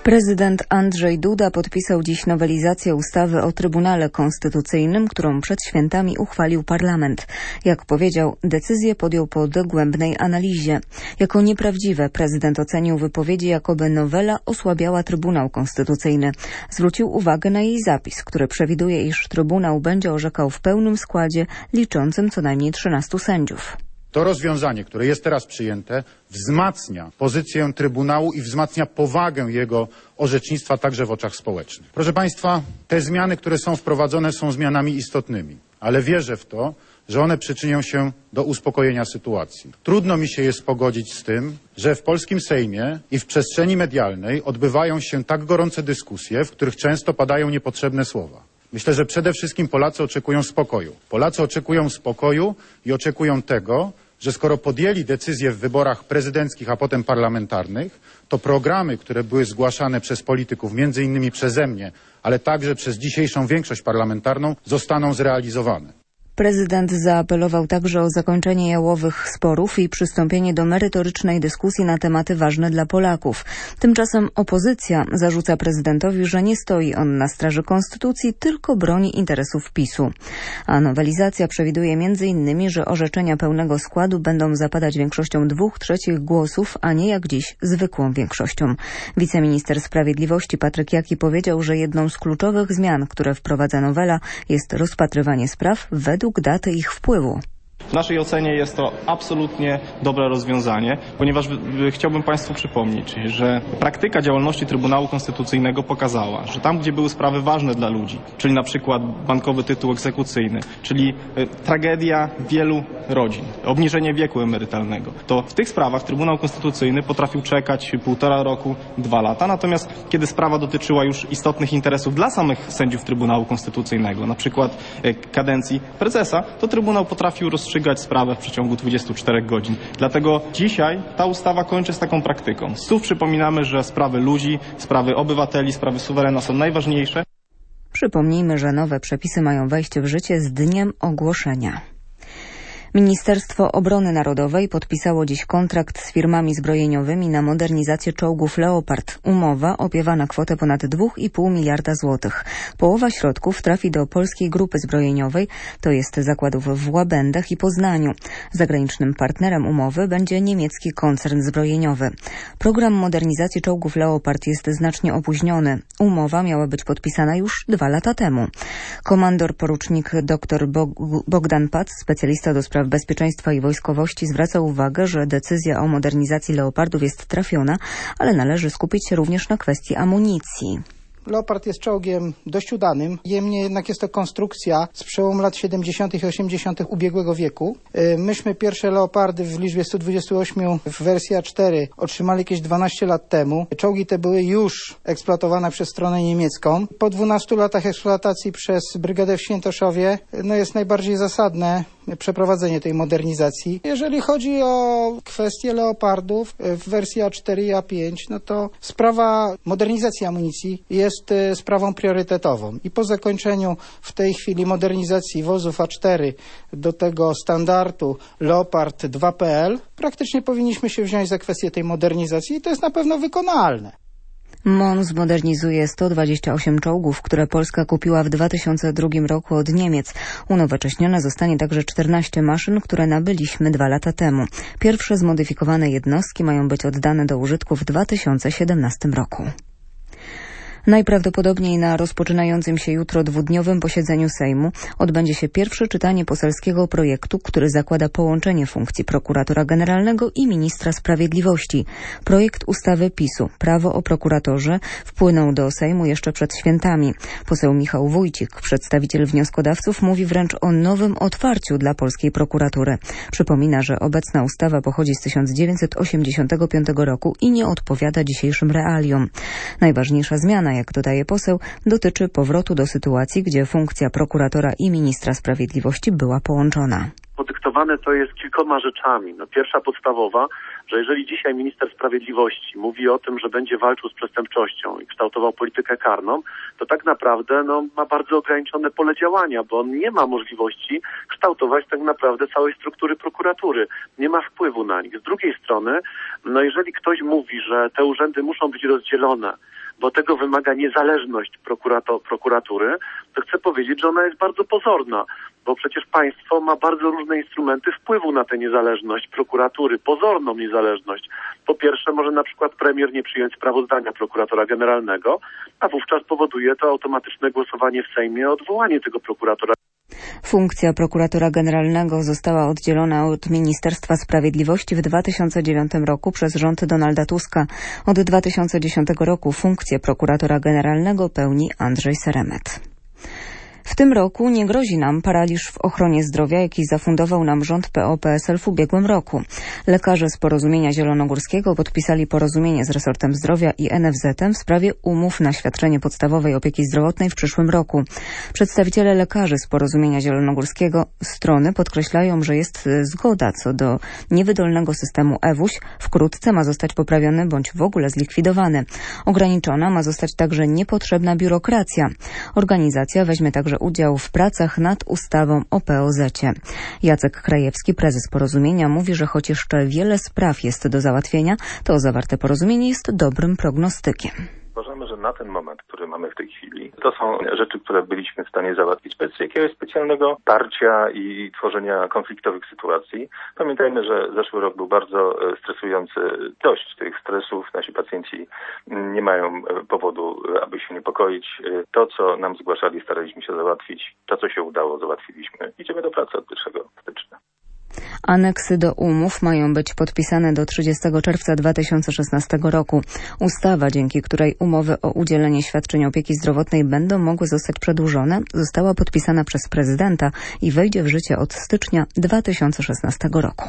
Prezydent Andrzej Duda podpisał dziś nowelizację ustawy o Trybunale Konstytucyjnym, którą przed świętami uchwalił parlament. Jak powiedział, decyzję podjął po dogłębnej analizie. Jako nieprawdziwe prezydent ocenił wypowiedzi, jakoby nowela osłabiała Trybunał Konstytucyjny. Zwrócił uwagę na jej zapis, który przewiduje, iż Trybunał będzie orzekał w pełnym składzie, liczącym co najmniej 13 sędziów. To rozwiązanie, które jest teraz przyjęte, wzmacnia pozycję Trybunału i wzmacnia powagę jego orzecznictwa także w oczach społecznych. Proszę Państwa, te zmiany, które są wprowadzone, są zmianami istotnymi, ale wierzę w to, że one przyczynią się do uspokojenia sytuacji. Trudno mi się jest pogodzić z tym, że w polskim Sejmie i w przestrzeni medialnej odbywają się tak gorące dyskusje, w których często padają niepotrzebne słowa. Myślę, że przede wszystkim Polacy oczekują spokoju. Polacy oczekują spokoju i oczekują tego, że skoro podjęli decyzję w wyborach prezydenckich, a potem parlamentarnych, to programy, które były zgłaszane przez polityków, między innymi przeze mnie, ale także przez dzisiejszą większość parlamentarną, zostaną zrealizowane. Prezydent zaapelował także o zakończenie jałowych sporów i przystąpienie do merytorycznej dyskusji na tematy ważne dla Polaków. Tymczasem opozycja zarzuca prezydentowi, że nie stoi on na straży konstytucji, tylko broni interesów PiS-u. A nowelizacja przewiduje m.in., że orzeczenia pełnego składu będą zapadać większością 2/3 głosów, a nie jak dziś zwykłą większością. Wiceminister Sprawiedliwości Patryk Jaki powiedział, że jedną z kluczowych zmian, które wprowadza nowela, jest rozpatrywanie spraw według daty ich wpływu. W naszej ocenie jest to absolutnie dobre rozwiązanie, ponieważ chciałbym Państwu przypomnieć, że praktyka działalności Trybunału Konstytucyjnego pokazała, że tam, gdzie były sprawy ważne dla ludzi, czyli na przykład bankowy tytuł egzekucyjny, czyli tragedia wielu rodzin, obniżenie wieku emerytalnego, to w tych sprawach Trybunał Konstytucyjny potrafił czekać 1,5 roku, 2 lata. Natomiast kiedy sprawa dotyczyła już istotnych interesów dla samych sędziów Trybunału Konstytucyjnego, na przykład kadencji prezesa, to Trybunał potrafił rozstrzygać sprawę w przeciągu 24 godzin. Dlatego dzisiaj ta ustawa kończy z taką praktyką. Znów przypominamy, że sprawy ludzi, sprawy obywateli, sprawy suwerena są najważniejsze. Przypomnijmy, że nowe przepisy mają wejść w życie z dniem ogłoszenia. Ministerstwo Obrony Narodowej podpisało dziś kontrakt z firmami zbrojeniowymi na modernizację czołgów Leopard. Umowa opiewa na kwotę ponad 2,5 miliarda złotych. Połowa środków trafi do Polskiej Grupy Zbrojeniowej, to jest zakładów w Łabędach i Poznaniu. Zagranicznym partnerem umowy będzie niemiecki koncern zbrojeniowy. Program modernizacji czołgów Leopard jest znacznie opóźniony. Umowa miała być podpisana już 2 lata temu. Komandor porucznik dr Bogdan Pac, specjalista do spraw bezpieczeństwa i wojskowości, zwraca uwagę, że decyzja o modernizacji Leopardów jest trafiona, ale należy skupić się również na kwestii amunicji. Leopard jest czołgiem dość udanym, niemniej jednak jest to konstrukcja z przełomu lat 70. i 80. ubiegłego wieku. Myśmy pierwsze Leopardy w liczbie 128 w wersji A4 otrzymali jakieś 12 lat temu. Czołgi te były już eksploatowane przez stronę niemiecką. Po 12 latach eksploatacji przez Brygadę w Świętoszowie jest najbardziej zasadne przeprowadzenie tej modernizacji. Jeżeli chodzi o kwestię Leopardów w wersji A4 i A5, no to sprawa modernizacji amunicji jest sprawą priorytetową. I po zakończeniu w tej chwili modernizacji wozów A4 do tego standardu Leopard 2.pl praktycznie powinniśmy się wziąć za kwestię tej modernizacji i to jest na pewno wykonalne. MON zmodernizuje 128 czołgów, które Polska kupiła w 2002 roku od Niemiec. Unowocześnione zostanie także 14 maszyn, które nabyliśmy 2 lata temu. Pierwsze zmodyfikowane jednostki mają być oddane do użytku w 2017 roku. Najprawdopodobniej na rozpoczynającym się jutro 2-dniowym posiedzeniu Sejmu odbędzie się pierwsze czytanie poselskiego projektu, który zakłada połączenie funkcji prokuratora generalnego i ministra sprawiedliwości. Projekt ustawy PiS-u, Prawo o prokuratorze, wpłynął do Sejmu jeszcze przed świętami. Poseł Michał Wójcik, przedstawiciel wnioskodawców, mówi wręcz o nowym otwarciu dla polskiej prokuratury. Przypomina, że obecna ustawa pochodzi z 1985 roku i nie odpowiada dzisiejszym realiom. Najważniejsza zmiana, jak dodaje poseł, dotyczy powrotu do sytuacji, gdzie funkcja prokuratora i ministra sprawiedliwości była połączona. Podyktowane to jest kilkoma rzeczami. Pierwsza podstawowa, że jeżeli dzisiaj minister sprawiedliwości mówi o tym, że będzie walczył z przestępczością i kształtował politykę karną, to tak naprawdę ma bardzo ograniczone pole działania, bo on nie ma możliwości kształtować tak naprawdę całej struktury prokuratury. Nie ma wpływu na nich. Z drugiej strony, jeżeli ktoś mówi, że te urzędy muszą być rozdzielone, bo tego wymaga niezależność prokuratury, to chcę powiedzieć, że ona jest bardzo pozorna, bo przecież państwo ma bardzo różne instrumenty wpływu na tę niezależność prokuratury, pozorną niezależność. Po pierwsze, może na przykład premier nie przyjąć sprawozdania prokuratora generalnego, a wówczas powoduje to automatyczne głosowanie w Sejmie o odwołanie tego prokuratora. Funkcja prokuratora generalnego została oddzielona od Ministerstwa Sprawiedliwości w 2009 roku przez rząd Donalda Tuska. Od 2010 roku funkcję prokuratora generalnego pełni Andrzej Seremet. W tym roku nie grozi nam paraliż w ochronie zdrowia, jaki zafundował nam rząd PO-PSL w ubiegłym roku. Lekarze z Porozumienia Zielonogórskiego podpisali porozumienie z resortem zdrowia i NFZ-em w sprawie umów na świadczenie podstawowej opieki zdrowotnej w przyszłym roku. Przedstawiciele lekarzy z Porozumienia Zielonogórskiego strony podkreślają, że jest zgoda co do niewydolnego systemu EWUŚ. Wkrótce ma zostać poprawiony bądź w ogóle zlikwidowany. Ograniczona ma zostać także niepotrzebna biurokracja. Organizacja weźmie także udział w pracach nad ustawą o POZ-cie. Jacek Krajewski, prezes Porozumienia, mówi, że choć jeszcze wiele spraw jest do załatwienia, to zawarte porozumienie jest dobrym prognostykiem. Uważamy, że na ten moment, który mamy w tej chwili, to są rzeczy, które byliśmy w stanie załatwić bez jakiegoś specjalnego tarcia i tworzenia konfliktowych sytuacji. Pamiętajmy, że zeszły rok był bardzo stresujący. Dość tych stresów. Nasi pacjenci nie mają powodu, aby się niepokoić. To, co nam zgłaszali, staraliśmy się załatwić. To, co się udało, załatwiliśmy. Idziemy do pracy od 1 stycznia. Aneksy do umów mają być podpisane do 30 czerwca 2016 roku. Ustawa, dzięki której umowy o udzielenie świadczeń opieki zdrowotnej będą mogły zostać przedłużone, została podpisana przez prezydenta i wejdzie w życie od stycznia 2016 roku.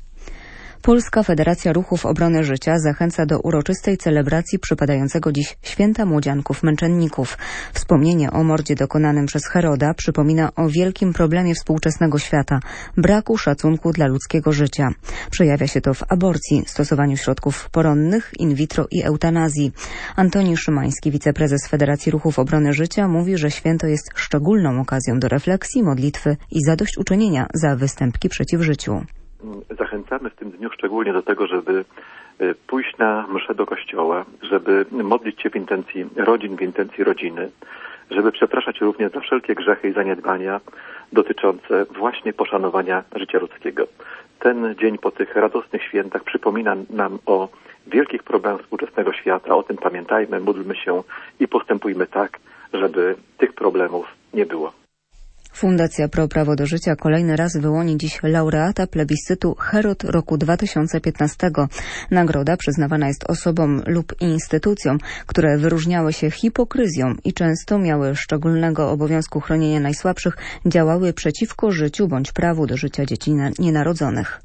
Polska Federacja Ruchów Obrony Życia zachęca do uroczystej celebracji przypadającego dziś Święta Młodzianków Męczenników. Wspomnienie o mordzie dokonanym przez Heroda przypomina o wielkim problemie współczesnego świata – braku szacunku dla ludzkiego życia. Przejawia się to w aborcji, stosowaniu środków poronnych, in vitro i eutanazji. Antoni Szymański, wiceprezes Federacji Ruchów Obrony Życia, mówi, że święto jest szczególną okazją do refleksji, modlitwy i zadośćuczynienia za występki przeciw życiu. Zachęcamy w tym dniu szczególnie do tego, żeby pójść na mszę do kościoła, żeby modlić się w intencji rodzin, w intencji rodziny, żeby przepraszać również za wszelkie grzechy i zaniedbania dotyczące właśnie poszanowania życia ludzkiego. Ten dzień po tych radosnych świętach przypomina nam o wielkich problemach współczesnego świata. O tym pamiętajmy, módlmy się i postępujmy tak, żeby tych problemów nie było. Fundacja Pro Prawo do Życia kolejny raz wyłoni dziś laureata plebiscytu Herod roku 2015. Nagroda przyznawana jest osobom lub instytucjom, które wyróżniały się hipokryzją i często miały szczególnego obowiązku chronienia najsłabszych, działały przeciwko życiu bądź prawu do życia dzieci nienarodzonych.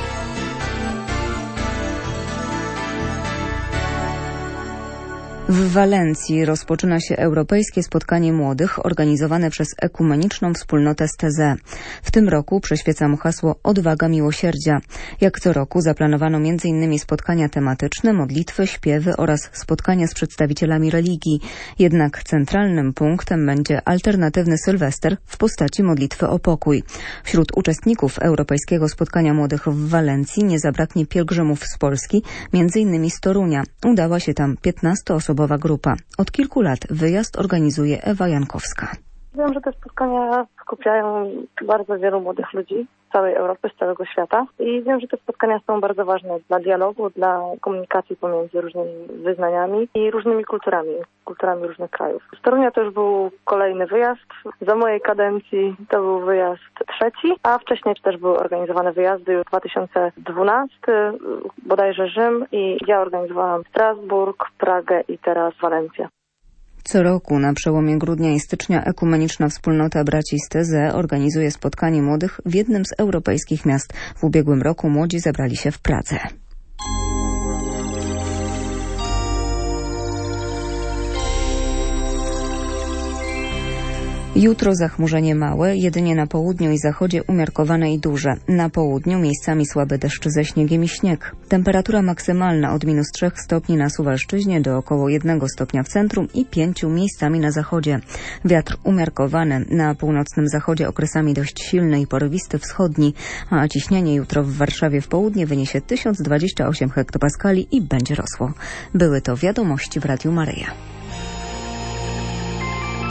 W Walencji rozpoczyna się Europejskie Spotkanie Młodych organizowane przez Ekumeniczną Wspólnotę STZ. W tym roku przyświeca mu hasło Odwaga Miłosierdzia. Jak co roku zaplanowano m.in. spotkania tematyczne, modlitwy, śpiewy oraz spotkania z przedstawicielami religii. Jednak centralnym punktem będzie alternatywny Sylwester w postaci modlitwy o pokój. Wśród uczestników Europejskiego Spotkania Młodych w Walencji nie zabraknie pielgrzymów z Polski, m.in. z Torunia. Udała się tam 15-osobowa grupa. Od kilku lat wyjazd organizuje Ewa Jankowska. Wiem, że te spotkania skupiają bardzo wielu młodych ludzi z całej Europy, z całego świata i wiem, że te spotkania są bardzo ważne dla dialogu, dla komunikacji pomiędzy różnymi wyznaniami i różnymi kulturami różnych krajów. Z Torunia to już był kolejny wyjazd. Za mojej kadencji to był wyjazd 3, a wcześniej też były organizowane wyjazdy już 2012, bodajże Rzym i ja organizowałam Strasburg, Pragę i teraz Walencja. Co roku na przełomie grudnia i stycznia Ekumeniczna Wspólnota Braci z TZ organizuje spotkanie młodych w jednym z europejskich miast. W ubiegłym roku młodzi zebrali się w Pradze. Jutro zachmurzenie małe, jedynie na południu i zachodzie umiarkowane i duże. Na południu miejscami słabe deszcze ze śniegiem i śnieg. Temperatura maksymalna od -3 stopni na Suwalszczyźnie do około 1 stopnia w centrum i 5 miejscami na zachodzie. Wiatr umiarkowany, na północnym zachodzie okresami dość silny i porywisty wschodni, a ciśnienie jutro w Warszawie w południe wyniesie 1028 hektopaskali i będzie rosło. Były to wiadomości w Radiu Maryja.